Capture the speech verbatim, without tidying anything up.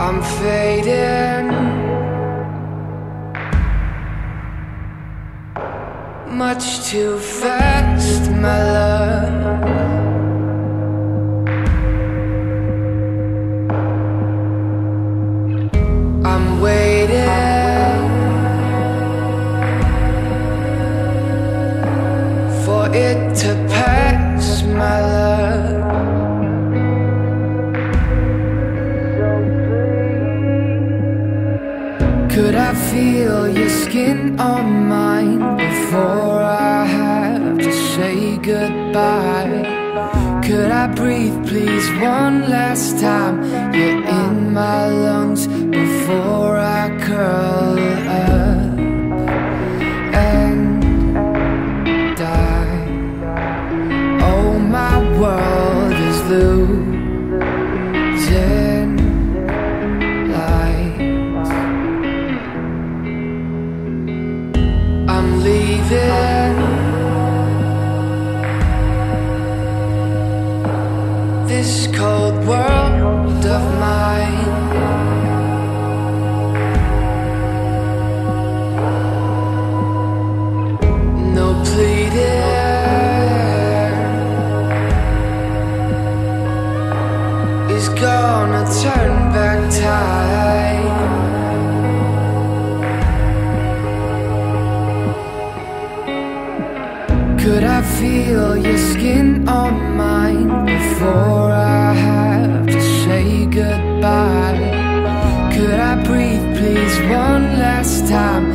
I'm fading, much too fast, my love. I'm waiting for it to pass, my love. Could I feel your skin on mine before I have to say goodbye? Could I breathe please one last time? You're in my lungs before I curl up and die. Oh, my world is losing light. I'm leaving this cold world of mine. No pleading is gonna turn back time. Could I feel your skin on mine before I have to say goodbye? Could I breathe please one last time?